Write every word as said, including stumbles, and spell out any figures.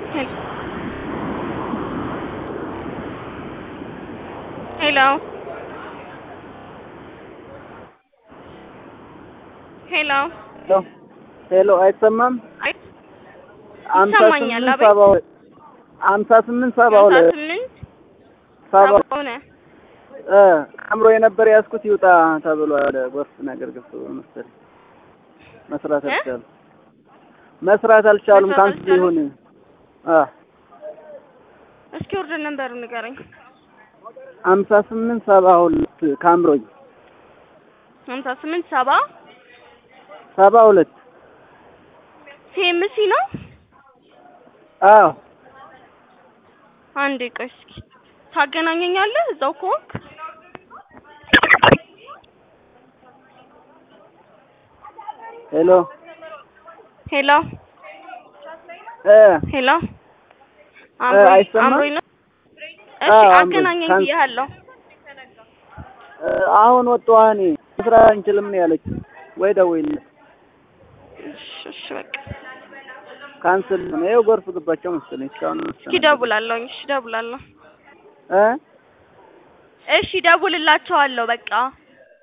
Hello. Hello. Hello. Hello, አይሰማም? አይ አምሳ ይሰማኛል። ስምንት አቤት ሰባ ሁለት አምሳ ስምንት ሰባ ሃምሳ ሁለት ስምንት ሰባ ሰባ ሆነ። እ አምሮ የነበር ያስኩት ይውጣ ተብሏል። ጎርፍ ነገር ገብቶ መሰለኝ መስራት እ አልቻሉም። መስራት አልቻሉም። መስራት ካንስል ይሁን አልቻሉም። አ እስኪ ኦርደር ነምበሩ ንገረኝ። ሃምሳ ስምንት ሰባ ሁለት ካምሮኝ ሃምሳ ስምንት ሰባ ሰባ ሁለት ሲኤምሲ ነው። አዎ አንዴ ቆይ እስኪ ታገናኘኛለህ እዛው ከሆንክ? ሄሎ ሄሎ እ ሄሎ እ አምሮኝ አይሰማም? አምሮኝ ነው። እሺ አዎ አምሮኝ አገናኘኝ ካንስ ብዬሃለሁ። እ አሁን ወጣዋኔ መስራት አንችልም ነው ያለችው። ወይ ደውይልኝ። እሺ እሺ በቃ ካንስል ነው። ይኸው ጎርፍ ገባቸው መሰለኝ እስካሁን እስኪ ደውላለሁ። እሺ ደውላለሁ። እ እሺ ደውልላቸዋለሁ በቃ